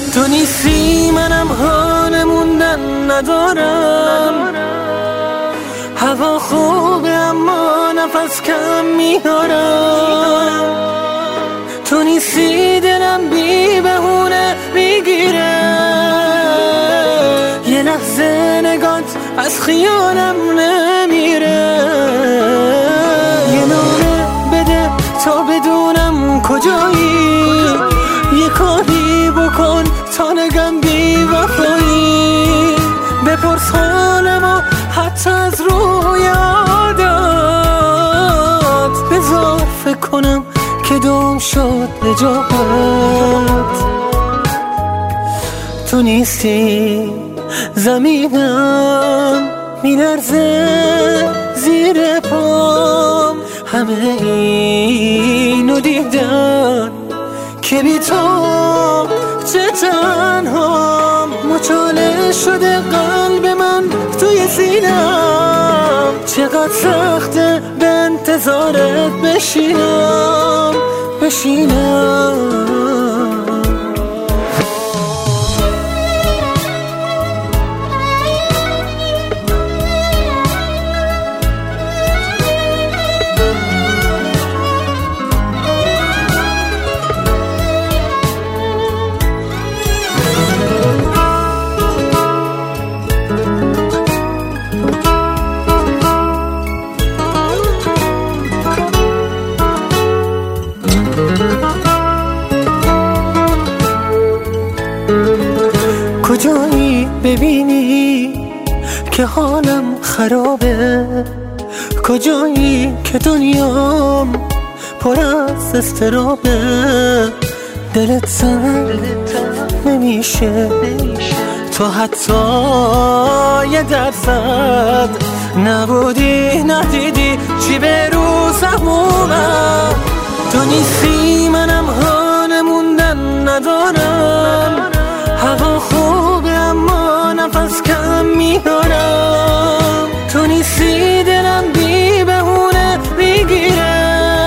تو نیستی منم حال موندن ندارم. هوا خوبه اما نفس کم میارم. تو نیستی دلم بی بهونه میگیره. یه لحظه نگات از خیالم نمیره. یه نامه بده تا بدونم کجایی. یه کاری بکن تا نگم بی وفایی. بپرس حالمو حتی از روی عادت. بذار فکر کنم که دم شد نجات. تو نیستی زمینم میلرزه زیر پام. همه اینو دیدن که بی تو چه تنهام. مچاله شده قلب من توی سینم. چقدر سخته به انتظارت بشینم. کجایی ببینی که حالم خرابه؟ کجایی که دنیام پر از اضطرابه؟ دلت سنگ نمیشه تو حتی یه درصد نبودی ندیدی چی به رو سهمومم. تو نیستی منم حال موندن ندارم. هوا خوبه اما نفس کم میارم. تو نیستی دلم بی بهونه میگیره.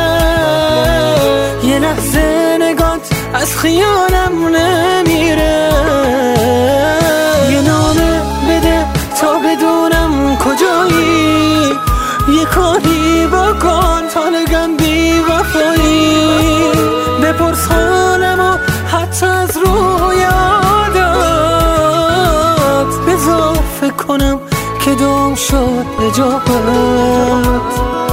یه لحظه نگات از خیالم نمیره. یه نامه بده تا بدونم کجایی. یه کاری بکن تا نگم بی وفایی. بپرس حالمو حتی از روی عادت. بذار فکر کنم که دم شد نجات.